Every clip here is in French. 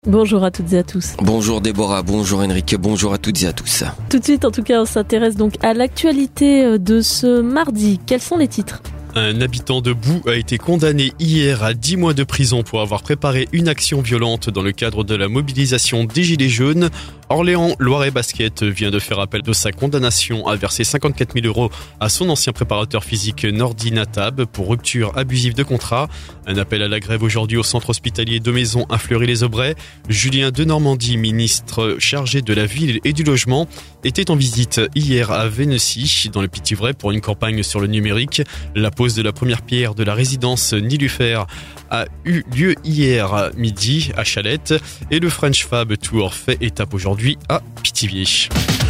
Bonjour à toutes et à tous. Bonjour Déborah, bonjour Enrique, bonjour à toutes et à tous. Tout de suite, en tout cas, on s'intéresse donc à l'actualité de ce mardi. Quels sont les titres ? Un habitant de Boue a été condamné hier à 10 mois de prison pour avoir préparé une action violente dans le cadre de la mobilisation des Gilets jaunes. Orléans Loiret Basket vient de faire appel de sa condamnation à verser 54 000 € à son ancien préparateur physique Nordi Natab pour rupture abusive de contrat. Un appel à la grève aujourd'hui au centre hospitalier de Maison à Fleury-les-Aubrais. Julien Denormandie, ministre chargé de la ville et du logement, était en visite hier à Venessy, dans le Pithiviers, pour une campagne sur le numérique. La pose de la première pierre de la résidence Nilufer a eu lieu hier midi à Chalette et le French Fab Tour fait étape aujourd'hui à Pithiviers.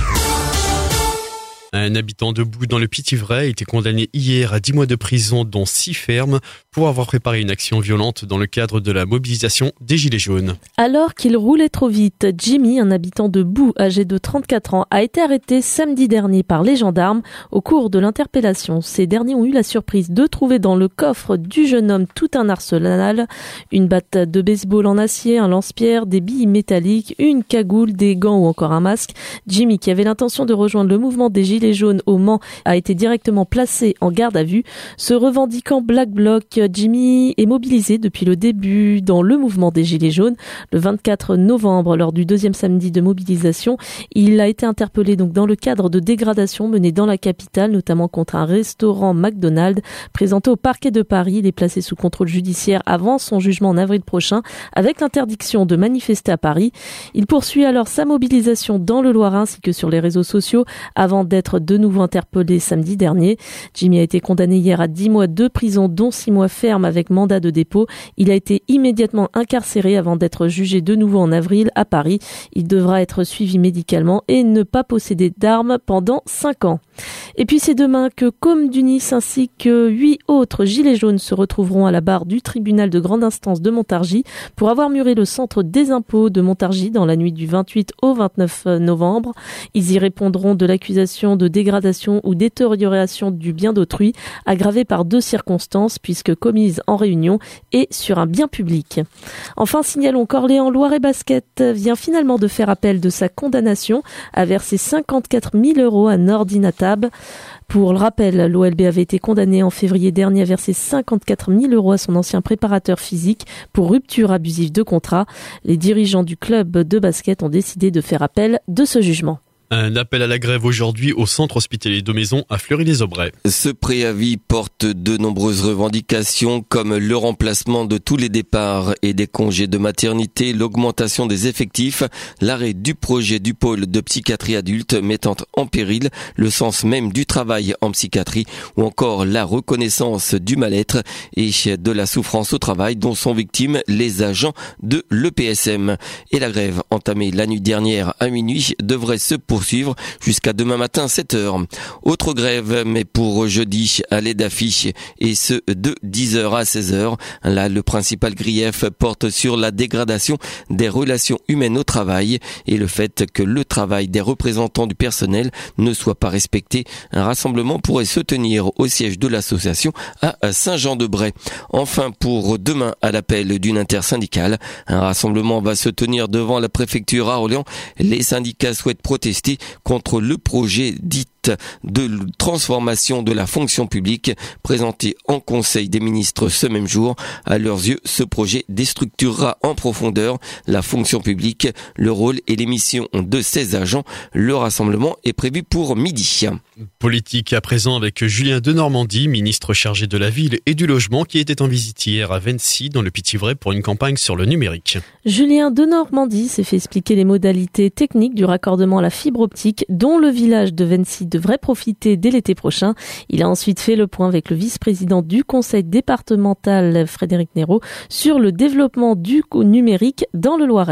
Un habitant de Boue dans le Pithiviers a été condamné hier à 10 mois de prison, dont 6 fermes, pour avoir préparé une action violente dans le cadre de la mobilisation des Gilets jaunes. Alors qu'il roulait trop vite, Jimmy, un habitant de Boue âgé de 34 ans, a été arrêté samedi dernier par les gendarmes. Au cours de l'interpellation, ces derniers ont eu la surprise de trouver dans le coffre du jeune homme tout un arsenal, une batte de baseball en acier, un lance-pierre, des billes métalliques, une cagoule, des gants ou encore un masque. Jimmy, qui avait l'intention de rejoindre le mouvement des Gilets jaunes au Mans, a été directement placé en garde à vue. Se revendiquant Black Bloc, Jimmy est mobilisé depuis le début dans le mouvement des Gilets jaunes. Le 24 novembre, lors du deuxième samedi de mobilisation, il a été interpellé donc dans le cadre de dégradations menées dans la capitale, notamment contre un restaurant McDonald's. Présenté au parquet de Paris, il est placé sous contrôle judiciaire avant son jugement en avril prochain, avec l'interdiction de manifester à Paris. Il poursuit alors sa mobilisation dans le Loiret ainsi que sur les réseaux sociaux avant d'être de nouveau interpellé samedi dernier. Jimmy a été condamné hier à 10 mois de prison, dont 6 mois ferme avec mandat de dépôt. Il a été immédiatement incarcéré avant d'être jugé de nouveau en avril à Paris. Il devra être suivi médicalement et ne pas posséder d'armes pendant 5 ans. Et puis c'est demain que Côme du Nice ainsi que 8 autres gilets jaunes se retrouveront à la barre du tribunal de grande instance de Montargis pour avoir muré le centre des impôts de Montargis dans la nuit du 28 au 29 novembre. Ils y répondront de l'accusation de dégradation ou détérioration du bien d'autrui, aggravée par 2 circonstances puisque commise en réunion et sur un bien public. Enfin, signalons qu'Orléans Loiret Basket vient finalement de faire appel de sa condamnation à verser 54 000 € à Nordi Natab. Pour le rappel, l'OLB avait été condamné en février dernier à verser 54 000 € à son ancien préparateur physique pour rupture abusive de contrat. Les dirigeants du club de basket ont décidé de faire appel de ce jugement. Un appel à la grève aujourd'hui au centre hospitalier de Maison à Fleury-les-Aubrais. Ce préavis porte de nombreuses revendications comme le remplacement de tous les départs et des congés de maternité, l'augmentation des effectifs, l'arrêt du projet du pôle de psychiatrie adulte mettant en péril le sens même du travail en psychiatrie ou encore la reconnaissance du mal-être et de la souffrance au travail dont sont victimes les agents de l'EPSM. Et la grève entamée la nuit dernière à minuit devrait se poursuivre jusqu'à demain matin 7h. Autre grève, mais pour jeudi à l'aide d'affiches et ce de 10h à 16h. Là, le principal grief porte sur la dégradation des relations humaines au travail et le fait que le travail des représentants du personnel ne soit pas respecté. Un rassemblement pourrait se tenir au siège de l'association à Saint-Jean-de-Bray. Enfin, pour demain, à l'appel d'une intersyndicale, un rassemblement va se tenir devant la préfecture à Orléans. Les syndicats souhaitent protester contre le projet dit de transformation de la fonction publique présenté en Conseil des ministres ce même jour. À leurs yeux, ce projet déstructurera en profondeur la fonction publique, le rôle et les missions de ses agents. Le rassemblement est prévu pour midi. Politique à présent avec Julien Denormandie, ministre chargé de la ville et du logement, qui était en visite hier à Venessy dans le Pithiviers pour une campagne sur le numérique. Julien Denormandie s'est fait expliquer les modalités techniques du raccordement à la fibre optique dont le village de Venessy devrait profiter dès l'été prochain. Il a ensuite fait le point avec le vice-président du conseil départemental Frédéric Neyraud sur le développement du numérique dans le Loiret.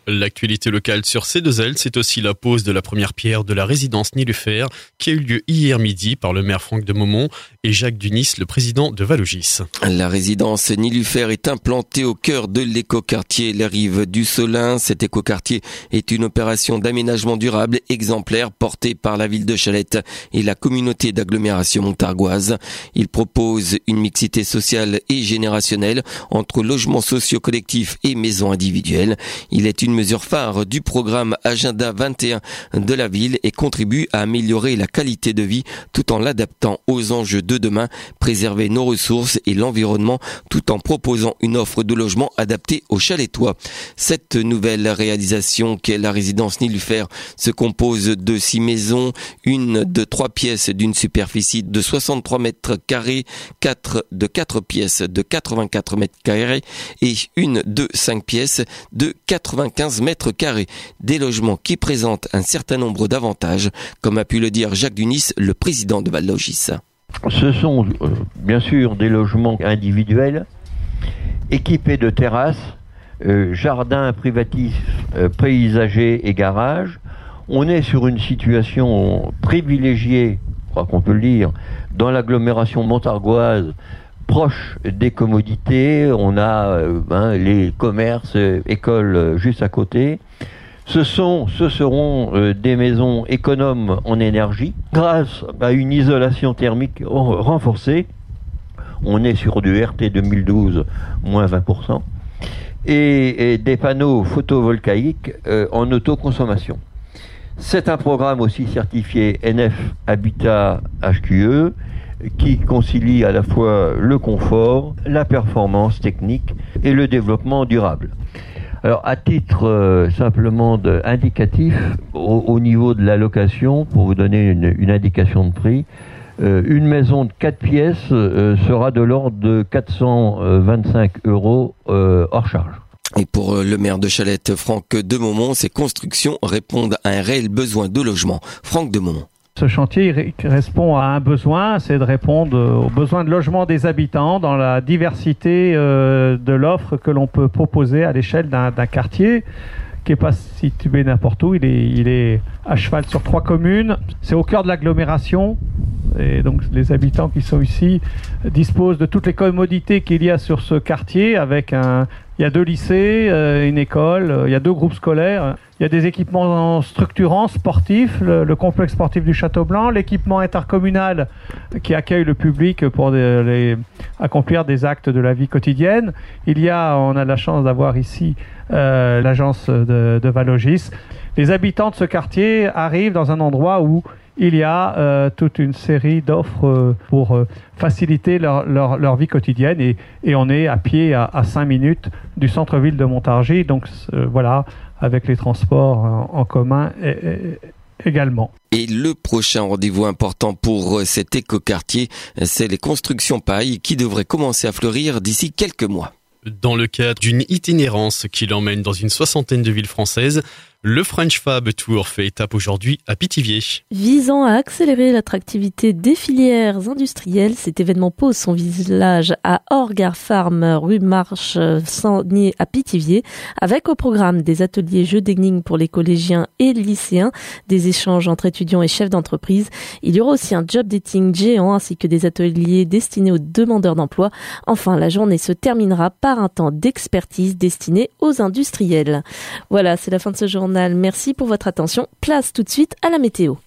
L'actualité locale sur C2L, c'est aussi la pose de la première pierre de la résidence Nilüfer qui a eu lieu hier midi par le maire Franck de Momont et Jacques Dunis, le président de Valogis. La résidence Nilüfer est implantée au cœur de l'écoquartier Les Rives du Solin. Cet écoquartier est une opération d'aménagement durable exemplaire portée par la ville de Chalette et la communauté d'agglomération montargoise. Il propose une mixité sociale et générationnelle entre logements sociaux collectifs et maisons individuelles. Il est une mesure phare du programme Agenda 21 de la ville et contribue à améliorer la qualité de vie tout en l'adaptant aux enjeux de demain, préserver nos ressources et l'environnement tout en proposant une offre de logement adaptée aux Chalettois. Cette nouvelle réalisation qu'est la résidence Nilüfer se compose de 6 maisons, une de 3 pièces d'une superficie de 63 mètres carrés, 4 de 4 pièces de 84 mètres carrés et une de 5 pièces de 95 mètres carrés. Des logements qui présentent un certain nombre d'avantages, comme a pu le dire Jacques Dunis, le président de Valogis. Ce sont bien sûr des logements individuels, équipés de terrasses, jardins privatifs, paysagers et garages. On est sur une situation privilégiée, je crois qu'on peut le dire, dans l'agglomération montargoise, proche des commodités. On a les commerces, écoles juste à côté. Ce seront des maisons économes en énergie, grâce à une isolation thermique renforcée. On est sur du RT 2012, moins 20%, et des panneaux photovoltaïques en autoconsommation. C'est un programme aussi certifié NF Habitat HQE qui concilie à la fois le confort, la performance technique et le développement durable. Alors, à titre simplement indicatif, au niveau de la location, pour vous donner une indication de prix, une maison de 4 pièces sera de l'ordre de 425 € hors charge. Et pour le maire de Chalette, Franck de Momont, ces constructions répondent à un réel besoin de logement. Franck de Momont. Ce chantier correspond à un besoin, c'est de répondre aux besoins de logement des habitants dans la diversité de l'offre que l'on peut proposer à l'échelle d'un quartier qui n'est pas situé n'importe où. Il est à cheval sur 3 communes. C'est au cœur de l'agglomération. Et donc les habitants qui sont ici disposent de toutes les commodités qu'il y a sur ce quartier. Il y a 2 lycées, une école, il y a 2 groupes scolaires. Il y a des équipements structurants, sportifs, le complexe sportif du Château-Blanc, l'équipement intercommunal qui accueille le public pour accomplir des actes de la vie quotidienne. On a la chance d'avoir ici l'agence de Valogis. Les habitants de ce quartier arrivent dans un endroit où il y a toute une série d'offres pour faciliter leur vie quotidienne et on est à pied à 5 minutes du centre-ville de Montargis. Donc voilà, avec les transports en commun également. Et le prochain rendez-vous important pour cet écoquartier, c'est les constructions paille qui devraient commencer à fleurir d'ici quelques mois. Dans le cadre d'une itinérance qui l'emmène dans une 60aine de villes françaises, le French Fab Tour fait étape aujourd'hui à Pithiviers. Visant à accélérer l'attractivité des filières industrielles, cet événement pose son village à Orgar Farm, rue Marche-Sangnier à Pithiviers, avec au programme des ateliers jeux d'énigmes pour les collégiens et lycéens, des échanges entre étudiants et chefs d'entreprise. Il y aura aussi un job dating géant ainsi que des ateliers destinés aux demandeurs d'emploi. Enfin, la journée se terminera par un temps d'expertise destiné aux industriels. Voilà, c'est la fin de ce journal. Merci pour votre attention. Place tout de suite à la météo.